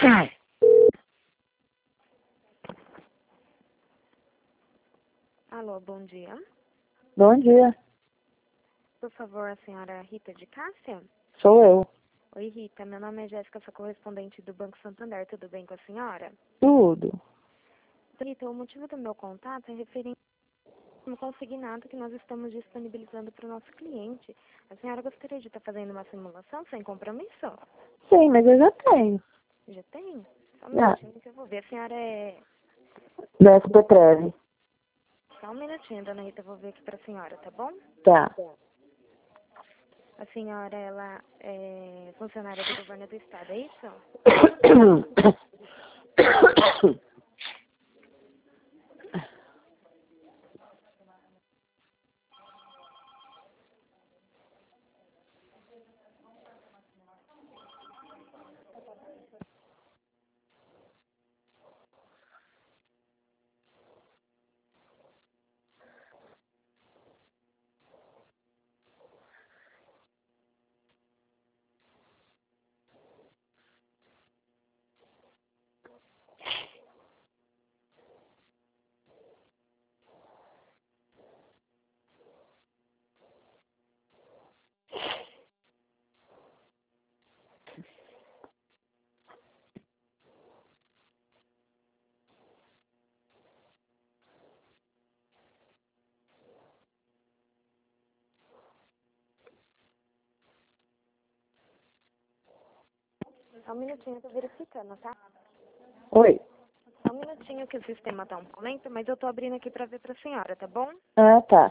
Alô, bom dia. Bom dia, Por favor, a senhora Rita de Cássia? sou eu. Oi, Rita. Meu nome é Jéssica, sou correspondente do Banco Santander. Tudo bem com a senhora? Tudo. Rita, o motivo do meu contato é referente a um consignado que nós estamos disponibilizando para o nosso cliente. A senhora gostaria de estar fazendo uma simulação sem compromisso? Sim, mas eu já tenho. Já tem? Só um Já. minutinho que eu vou ver. A senhora é... Da SPTREV. Só um minutinho, dona Rita, eu vou ver aqui para a senhora, tá bom? Tá. A senhora, ela é funcionária do governo do estado, é isso? Só um minutinho, eu tô verificando, tá? Oi. Só um minutinho que o sistema tá um pouco lento, mas eu tô abrindo aqui pra ver pra senhora, tá bom? Ah, tá.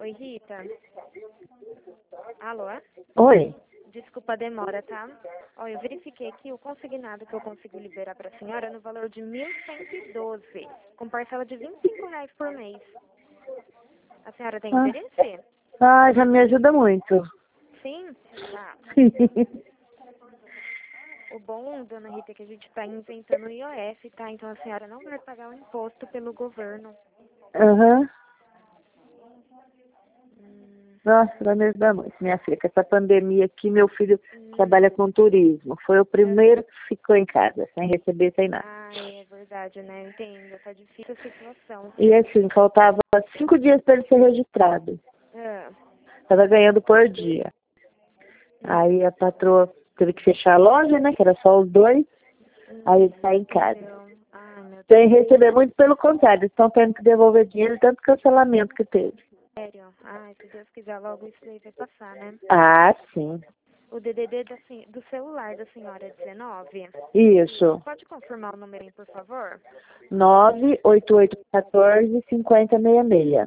Oi, Rita. Alô? Oi. Desculpa a demora, tá? Ó, eu verifiquei aqui o consignado que eu consigo liberar para a senhora no valor de 1.112, com parcela de R$ 25 por mês. A senhora tem Ah, interesse? já me ajuda muito. Sim? Tá. O bom, dona Rita, é que a gente está inventando o IOF, tá? Então a senhora não vai pagar o imposto pelo governo. Aham. Hum, Nossa, vai me ajudar muito, minha filha. Com essa pandemia aqui, meu filho trabalha com turismo. Foi o primeiro que ficou em casa, sem receber, sem nada. é verdade, né? Entendo. Tá difícil a situação. E assim, faltava 5 dias para ele ser registrado. Ah, Tava ganhando por dia. Aí a patroa teve que fechar a loja, né? Que era só os dois. Aí ele tá em casa. entendeu? Ai, meu Deus. Sem receber, muito pelo contrário. Eles estão tendo que devolver dinheiro, tanto cancelamento que teve. Sério? Ai, se Deus quiser, logo isso aí vai passar, né? Ah, sim. O DDD do celular da senhora é 19. Isso. Pode confirmar o número, por favor? 98814-5066.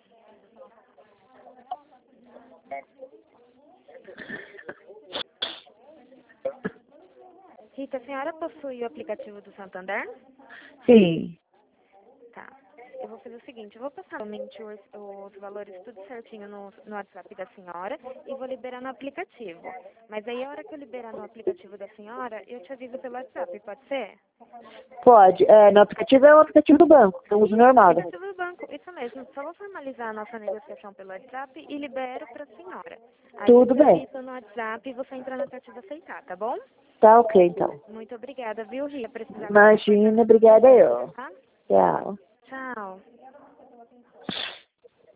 Rita, a senhora possui o aplicativo do Santander? Sim. Tá. Eu vou fazer o seguinte, eu vou passar realmente os valores tudo certinho no WhatsApp da senhora e vou liberar no aplicativo. Mas aí a hora que eu liberar no aplicativo da senhora, eu te aviso pelo WhatsApp, pode ser? Pode. No aplicativo é o aplicativo do banco, que eu uso normal. Aplicativo do banco, isso mesmo. Só vou formalizar a nossa negociação pelo WhatsApp e libero para a senhora. Aí Tudo eu te bem. aviso no WhatsApp e você entra na parte de aceitar, tá bom? Tá ok, então. Muito obrigada, viu, Rita? Precisar Imagina, obrigada eu. tá? Tchau. Tchau.